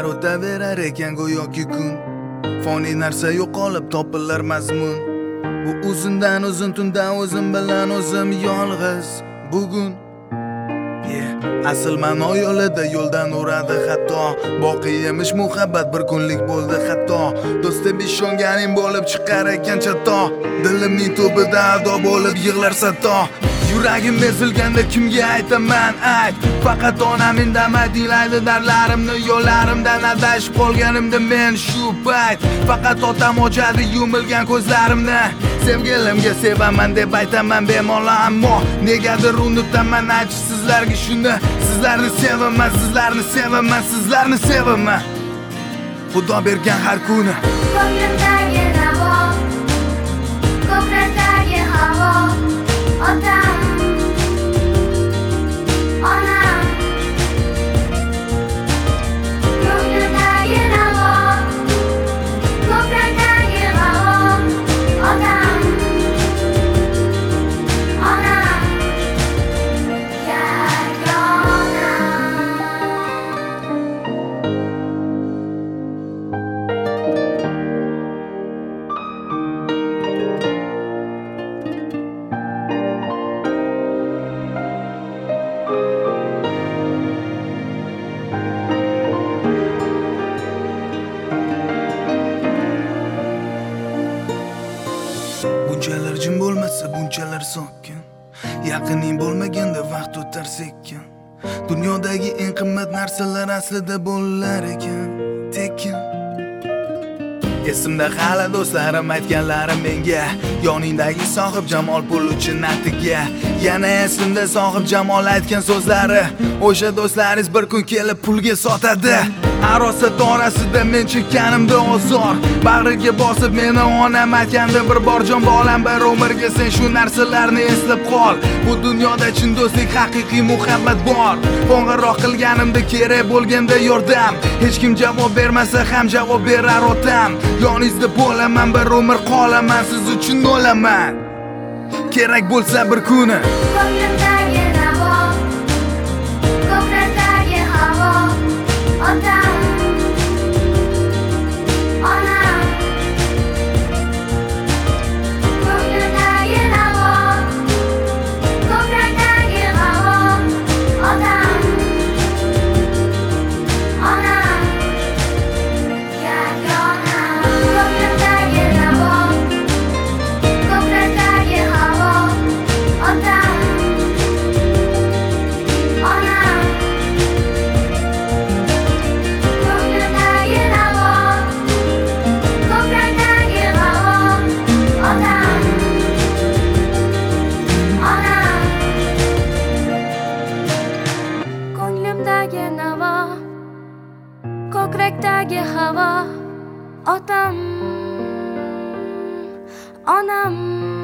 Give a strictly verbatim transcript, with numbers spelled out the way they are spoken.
Yillar o'taverar ekan go'yoki kun, foniy narsa yo'qolib topilar mazmun. Bu uzundan uzun tunda o'zim bilan o'zim yolg'iz bugun. Asl ma'no yo'lida yo'ldan uradi hatto, boqiy emish muhabbat bir kunlik bo'ldi hatto. Do'st deb ishonganing bo'lib chiqar ekan chatto, dilimning tubida ado bo'lib yig'lar satto. Yuragim ezilganda kimga aytaman ayt, faqat onam indamay tinglaydi dardlarimni. Yo'llarimdan adashib qolganimda men shu payt, faqat otam ochadi yumilgan ko'zlarimni. Sevgilimga sevaman deb aytaman bemalol, ammo negadir unutaman aytish sizlarga shuni. Sizlarni sevaman, sizlarni sevaman, sizlarni sevaman. Xudo bergan har kuni ko'nglimdagi navo, ko'krakdagi havo, otam, onam. Ko'nglimdagi navo, ko'krakdagi havo, otam, onam, yagona. Bunchalar jim bo'lmasa, bunchalar sokin, yaqining bo'lmaganda vaqt o'tar sekin. Dunyodagi eng qimmat narsalar aslida bo'lar ekan tekin. Esimda hali do'stlarim aytganlari menga, yoningdagi sohib jamol pul uchun natiga. Yana esimda sohib jamol aytgan so'zlari, o'sha do'stlaringiz bir kun kelib pulga sotadi. Arosat orasida men chekkanimda ozor, bag'riga bosib meni onam aytgandi bir bor, jon bolam bir umrga sen shu narsalarni eslab qol. Bu dunyoda chin do'stlik, haqiqiy muhabbat bor. Qo'ng'iroq qilganimda kerak bo'lganda yordam, hech kim javob bermasa ham javob berar otam. Yoningizda bo'laman, bir umr qolaman, siz uchun o'laman. Kerak bo'lsa bir kuni Ko'nglimdagi navo, ko'krakdagi havo, otam, onam. Ko'nglimdagi navo, ko'krakdagi havo, otam, onam, yagona. Ko'nglimdagi navo, ko'krakdagi havo, otam, onam. Ko'nglimdagi navo, ko'krakdagi havo, otam, onam. Ko'nglimdagi navo, ko'krakdagi havo, otam, onam.